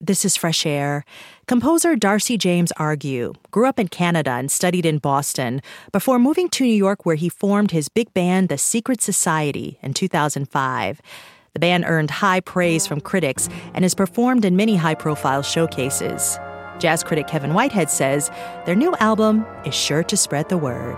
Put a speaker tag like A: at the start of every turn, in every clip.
A: This is Fresh Air. Composer Darcy James Argue grew up in Canada and studied in Boston before moving to New York, where he formed his big band, The Secret Society, in 2005. The band earned high praise from critics and is performed in many high-profile showcases. Jazz critic Kevin Whitehead says their new album is sure to spread the word.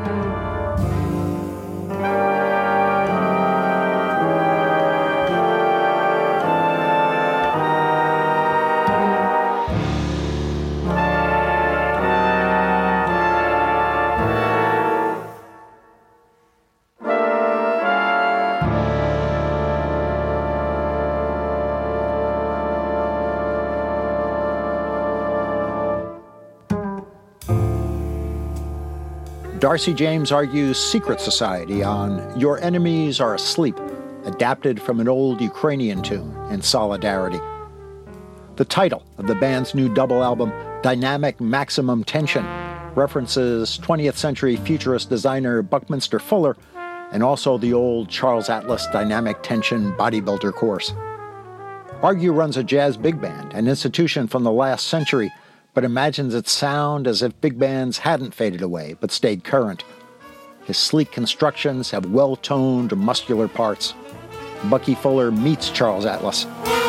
B: Darcy James Argue's Secret Society on Your Enemies Are Asleep, adapted from an old Ukrainian tune in Solidarity. The title of the band's new double album, Dynamic Maximum Tension, references 20th century futurist designer Buckminster Fuller and also the old Charles Atlas Dynamic Tension bodybuilder course. Argue runs a jazz big band, an institution from the last century, but imagines its sound as if big bands hadn't faded away, but stayed current. His sleek constructions have well-toned, muscular parts. Bucky Fuller meets Charles Atlas.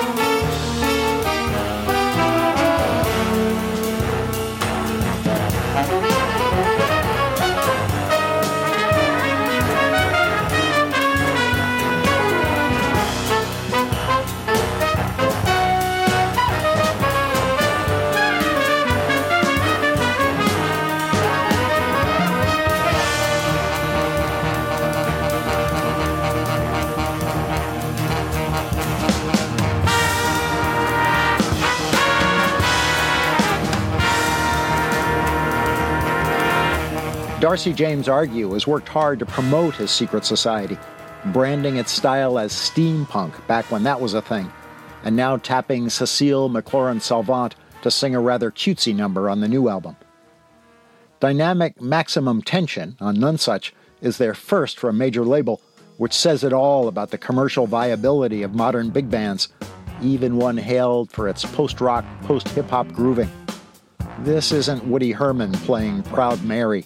B: Darcy James Argue has worked hard to promote his secret society, branding its style as steampunk back when that was a thing, and now tapping Cecile McLaurin-Salvant to sing a rather cutesy number on the new album. Dynamic Maximum Tension on Nonesuch is their first for a major label, which says it all about the commercial viability of modern big bands, even one hailed for its post-rock, post-hip-hop grooving. This isn't Woody Herman playing Proud Mary.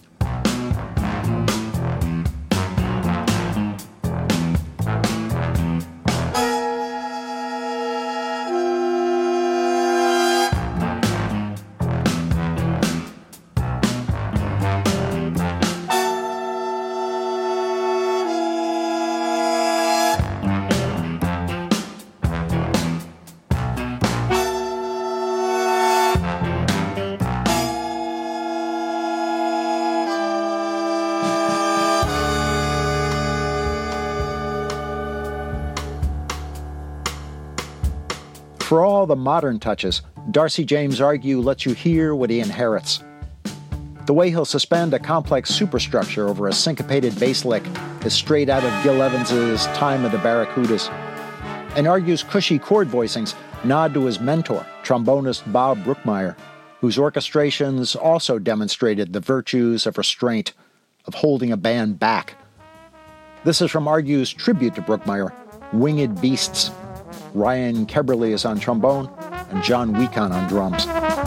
B: For all the modern touches, Darcy James Argue lets you hear what he inherits. The way he'll suspend a complex superstructure over a syncopated bass lick is straight out of Gil Evans's Time of the Barracudas. And Argue's cushy chord voicings nod to his mentor, trombonist Bob Brookmeyer, whose orchestrations also demonstrated the virtues of restraint, of holding a band back. This is from Argue's tribute to Brookmeyer, Winged Beasts. Ryan Keberly is on trombone, and John Weekon on drums.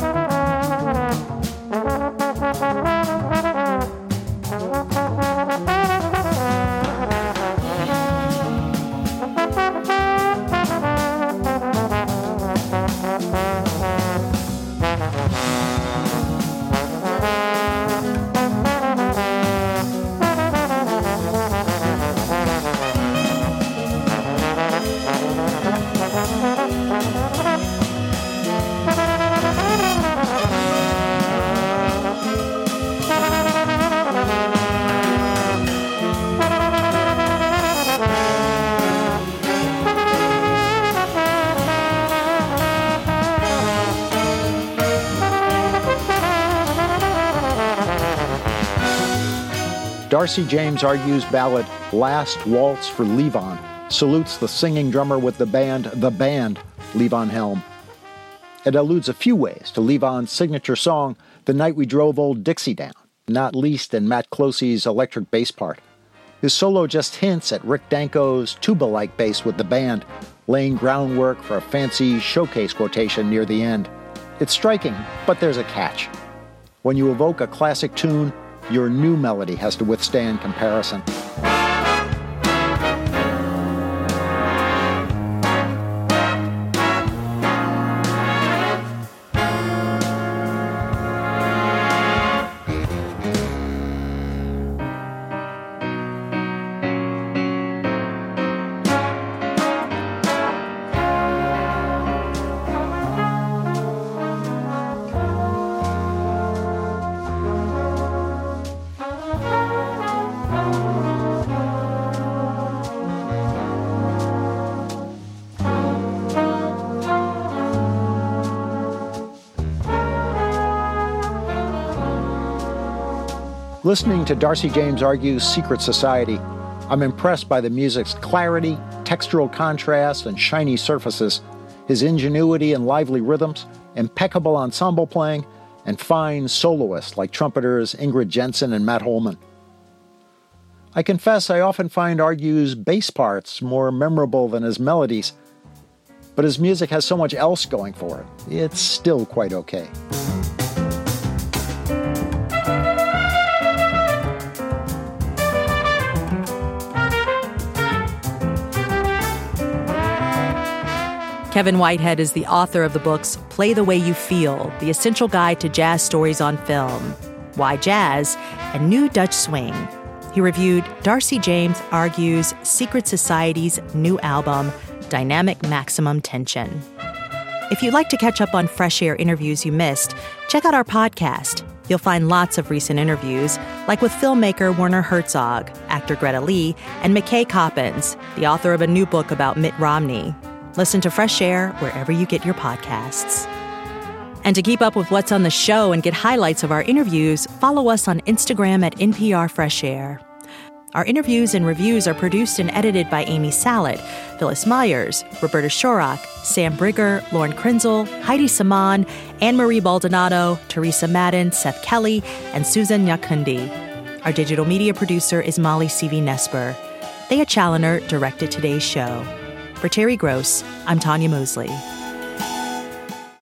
B: Darcy James Argue's ballad Last Waltz for Levon salutes the singing drummer with the band, Levon Helm. It alludes a few ways to Levon's signature song, The Night We Drove Old Dixie Down, not least in Matt Closey's electric bass part. His solo just hints at Rick Danko's tuba-like bass with the band, laying groundwork for a fancy showcase quotation near the end. It's striking, but there's a catch. When you evoke a classic tune, your new melody has to withstand comparison. Listening to Darcy James Argue's Secret Society, I'm impressed by the music's clarity, textural contrast, and shiny surfaces, his ingenuity and lively rhythms, impeccable ensemble playing, and fine soloists like trumpeters Ingrid Jensen and Matt Holman. I confess I often find Argue's bass parts more memorable than his melodies, but his music has so much else going for it. It's still quite okay.
A: Kevin Whitehead is the author of the books Play the Way You Feel, The Essential Guide to Jazz Stories on Film, Why Jazz, and New Dutch Swing. He reviewed Darcy James Argue's Secret Society's new album, Dynamic Maximum Tension. If you'd like to catch up on Fresh Air interviews you missed, check out our podcast. You'll find lots of recent interviews, like with filmmaker Werner Herzog, actor Greta Lee, and McKay Coppins, the author of a new book about Mitt Romney. Listen to Fresh Air wherever you get your podcasts. And to keep up with what's on the show and get highlights of our interviews, follow us on Instagram at NPR Fresh Air. Our interviews and reviews are produced and edited by Amy Salet, Phyllis Myers, Roberta Shorak, Sam Brigger, Lauren Krenzel, Heidi Saman, Anne-Marie Baldonado, Teresa Madden, Seth Kelly, and Susan Nyakundi. Our digital media producer is Molly C.V. Nesper. Thea Challoner directed today's show. For Terry Gross, I'm Tanya Mosley.